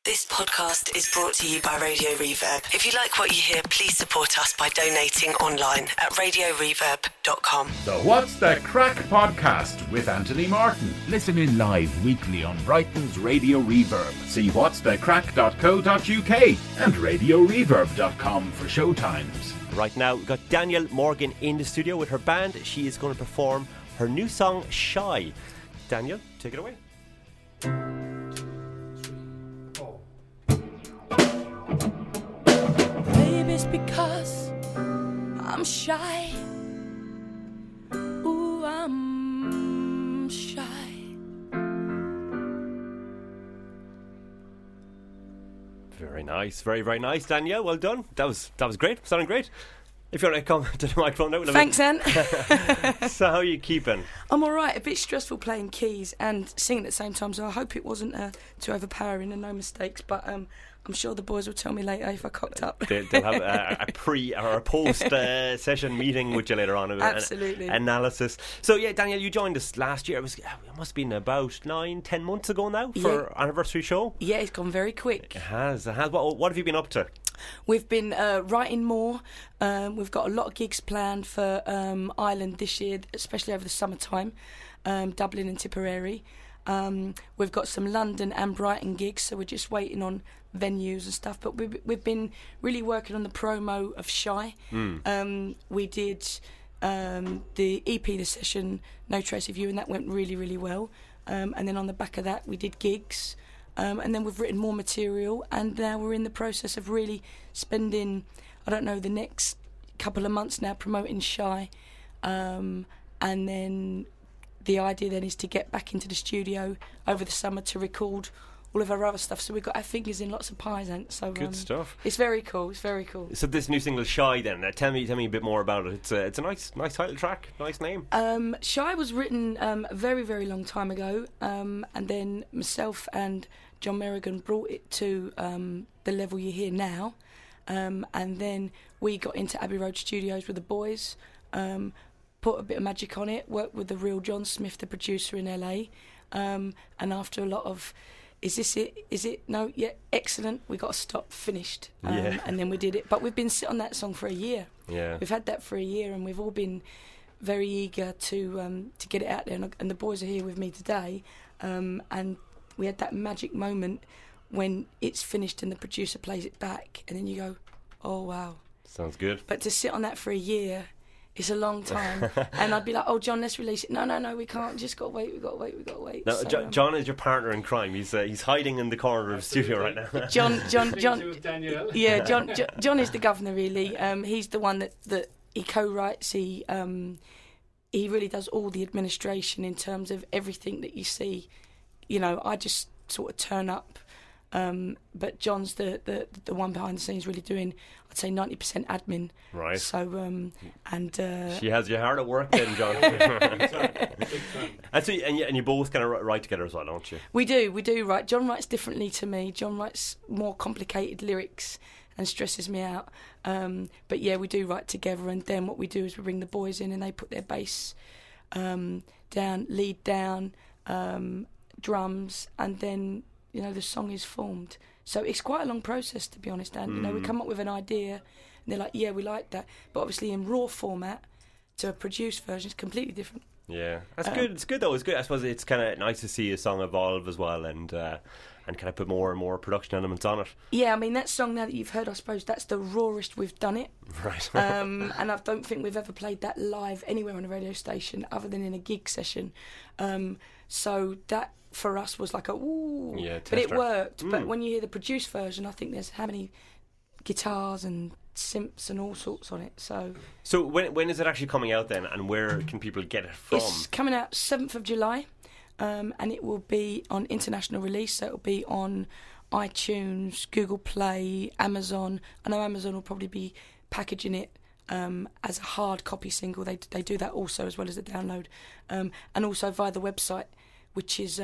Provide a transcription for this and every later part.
This podcast is brought to you by Radio Reverb. If you like what you hear, please support us by donating online at radioreverb.com. The What's the Crack podcast with Anthony Martin. Listen in live weekly on Brighton's Radio Reverb. See what'sthecrack.co.uk and radioreverb.com for showtimes. Right now, we've got Danielle Morgan in the studio with her band. She is going to perform her new song, Shy. Danielle, take it away. Maybe it's because I'm shy. Ooh, I'm shy. Very nice, very, very nice, Danielle. Well done. That was great. Sounding great. If you want to come to the microphone now. Thanks, Ant. So how are you keeping? I'm all right. A bit stressful playing keys and singing at the same time, so I hope it wasn't too overpowering and no mistakes, but I'm sure the boys will tell me later if I cocked up. They'll have a pre or a post session meeting with you later on. Absolutely. Analysis. So yeah, Danielle, you joined us last year. It must have been about 9-10 months ago now for our anniversary show. Yeah, it's gone very quick. It has. What have you been up to? We've been writing more. We've got a lot of gigs planned for Ireland this year, especially over the summertime, Dublin and Tipperary. We've got some London and Brighton gigs, so we're just waiting on venues and stuff. But we've been really working on the promo of Shy. We did the EP, the session, No Trace of You, and that went really, really well. And then on the back of that, we did gigs. And then we've written more material, and now we're in the process of really spending, the next couple of months now promoting Shy. And then the idea then is to get back into the studio over the summer to record all of our other stuff. So we've got our fingers in lots of pies, and so good stuff. It's very cool. It's very cool. So this new single, Shy, then tell me a bit more about it. It's a nice title track, nice name. Shy was written a very, very long time ago, and then myself and John Merrigan brought it to the level you hear now, and then we got into Abbey Road Studios with the boys, put a bit of magic on it, worked with the real John Smith, the producer in LA, and after a lot of is this it? Is it? No, yeah, excellent. We got to stop, finished, and then we did it. But we've been sitting on that song for a year. Yeah, we've had that for a year, and we've all been very eager to get it out there. And the boys are here with me today, and we had that magic moment when it's finished and the producer plays it back, and then you go, "Oh wow, sounds good." But to sit on that for a year, it's a long time. And I'd be like, "Oh, John, let's release it." No, we can't. Just got to wait. We got to wait. Now, so, John is your partner in crime. He's hiding in the corner of the studio right now. John. Yeah, John is the governor, really. He's the one that he co-writes. He really does all the administration in terms of everything that you see. I just sort of turn up, but John's the one behind the scenes really doing, I'd say, 90% admin. Right. So she has you hard at work then, John. And so you both kind of write together as well, don't you? We do write. John writes differently to me. John writes more complicated lyrics and stresses me out. But yeah, we do write together, and then what we do is we bring the boys in and they put their bass down, lead down, drums, and then the song is formed. So it's quite a long process, to be honest. And we come up with an idea, and they're like, "Yeah, we like that," but obviously in raw format to a produced version, it's completely different. Yeah, that's good. It's good though. It's good. I suppose it's kind of nice to see a song evolve as well, and kind of put more and more production elements on it. Yeah, I mean, that song now that you've heard, I suppose that's the rawest we've done it. Right. And I don't think we've ever played that live anywhere on a radio station other than in a gig session. So that for us was like a ooh, but it worked. But when you hear the produced version, I think there's how many guitars and synths and all sorts on it. So when is it actually coming out then, and where can people get it from? It's coming out 7th of July. And it will be on international release, so it'll be on iTunes, Google Play, Amazon. I know Amazon will probably be packaging it as a hard copy single. They do that also, as well as the download, and also via the website, which is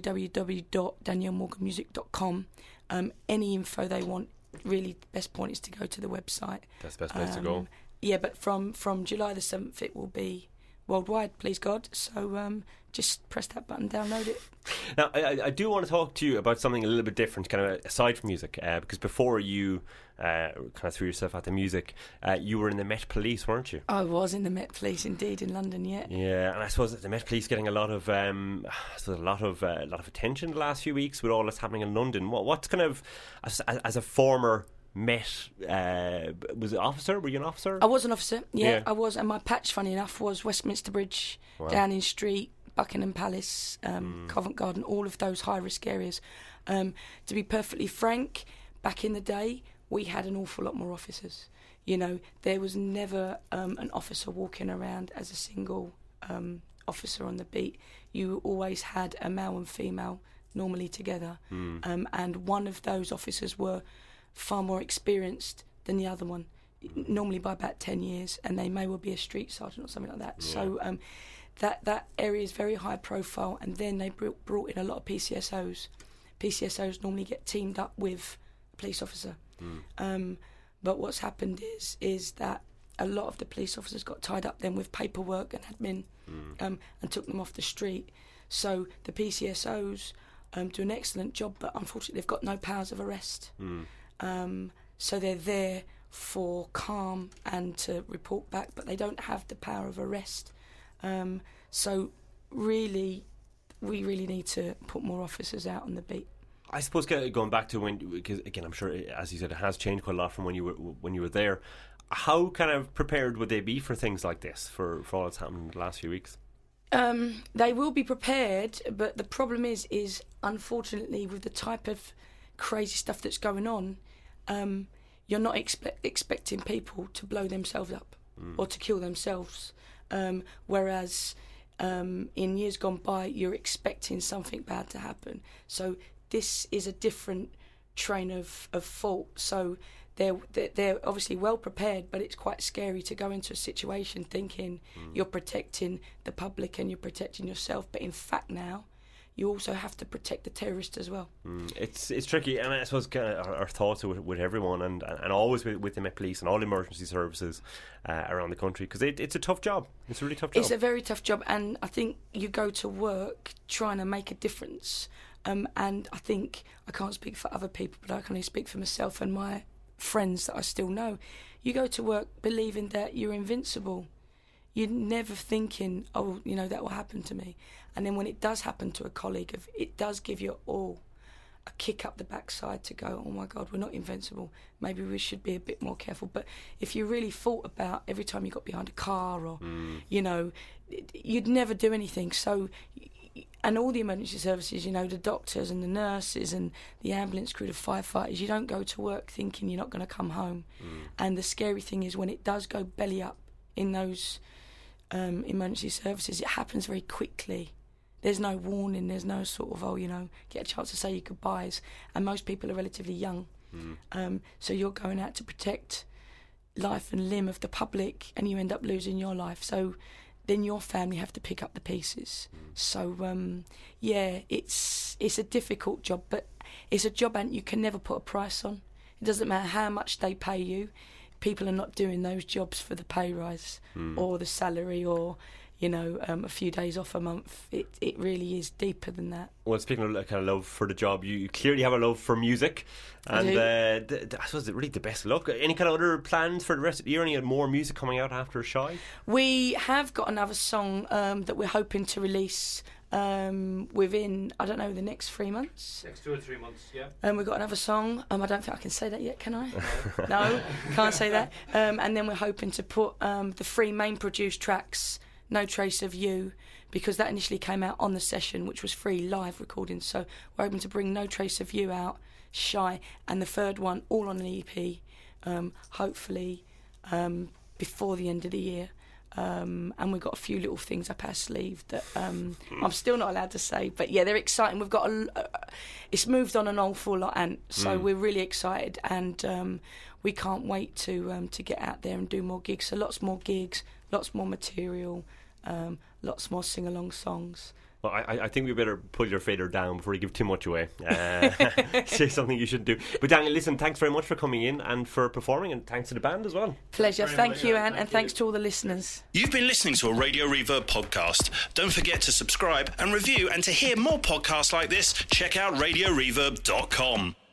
www.daniellemorganmusic.com. Any info they want, really, best point is to go to the website. That's the best place to go. Yeah, but from July the 7th, it will be worldwide, please God. So just press that button, download it. Now, I do want to talk to you about something a little bit different, kind of aside from music, because before you kind of threw yourself at the music, you were in the Met Police, weren't you? I was in the Met Police, indeed, in London. Yeah. Yeah, and I suppose the Met Police getting a lot of attention the last few weeks with all that's happening in London. What's kind of, as a former Met, was it officer? Were you an officer? I was an officer. Yeah, I was, and my patch, funny enough, was Westminster Bridge, Downing Street, Buckingham Palace, Covent Garden, all of those high-risk areas. To be perfectly frank, back in the day, we had an awful lot more officers. You know, there was never an officer walking around as a single officer on the beat. You always had a male and female, normally together, and one of those officers were far more experienced than the other one, normally by about 10 years, and they may well be a street sergeant or something like that. Yeah. So that area is very high profile, and then they brought in a lot of PCSOs. PCSOs normally get teamed up with a police officer. But what's happened is that a lot of the police officers got tied up then with paperwork and admin, and took them off the street. So the PCSOs do an excellent job, but unfortunately they've got no powers of arrest. So they're there for calm and to report back, but they don't have the power of arrest. So really, we really need to put more officers out on the beat. I suppose going back to when, because again, I'm sure, as you said, it has changed quite a lot from when you were there. How kind of prepared would they be for things like this, for all that's happened in the last few weeks? They will be prepared, but the problem is unfortunately, with the type of crazy stuff that's going on, you're not expecting people to blow themselves up or to kill themselves. Whereas in years gone by, you're expecting something bad to happen. So this is a different train of thought. So they're obviously well prepared, but it's quite scary to go into a situation thinking you're protecting the public and you're protecting yourself. But in fact now, you also have to protect the terrorist as well. It's tricky, and I suppose kind of our thoughts are with everyone, and always with the Met Police and all emergency services around the country, because it's a tough job. It's a really tough job. It's a very tough job, and I think you go to work trying to make a difference. And I think, I can't speak for other people, but I can only speak for myself and my friends that I still know. You go to work believing that you're invincible. You're never thinking, oh, you know, that will happen to me. And then when it does happen to a colleague, it does give you all a kick up the backside to go, oh my God, we're not invincible. Maybe we should be a bit more careful. But if you really thought about every time you got behind a car or, you know, you'd never do anything. So, and all the emergency services, you know, the doctors and the nurses and the ambulance crew, the firefighters, you don't go to work thinking you're not going to come home. And the scary thing is when it does go belly up in those emergency services, it happens very quickly. There's no warning, there's no sort of, oh, you know, get a chance to say your goodbyes. And most people are relatively young. So you're going out to protect life and limb of the public, and you end up losing your life. So then your family have to pick up the pieces. So, yeah, it's a difficult job, but it's a job and you can never put a price on. It doesn't matter how much they pay you. People are not doing those jobs for the pay rise or the salary or, you know, a few days off a month. It really is deeper than that. Well, speaking of kind of love for the job, you clearly have a love for music, and I suppose really the best of luck. Any kind of other plans for the rest of the year? Any more music coming out after Shy? We have got another song that we're hoping to release within, I don't know, the next 3 months. Next 2 or 3 months, yeah. We've got another song. I don't think I can say that yet, can I? No, can't say that. And then we're hoping to put the 3 main produced tracks, No Trace of You, because that initially came out on the session, which was 3 live recordings. So we're hoping to bring No Trace of You out, Shy, and the 3rd one all on an EP, hopefully before the end of the year. And we've got a few little things up our sleeve that I'm still not allowed to say, but yeah, they're exciting. We've got it's moved on an awful lot, and so we're really excited, and we can't wait to get out there and do more gigs. So lots more gigs, lots more material, lots more sing-along songs. Well, I think we better pull your fader down before you give too much away. Say something you shouldn't do. But Daniel, listen, thanks very much for coming in and for performing, and thanks to the band as well. Pleasure. Thank you, Ant, and thanks to all the listeners. You've been listening to a Radio Reverb podcast. Don't forget to subscribe and review, and to hear more podcasts like this, check out RadioReverb.com.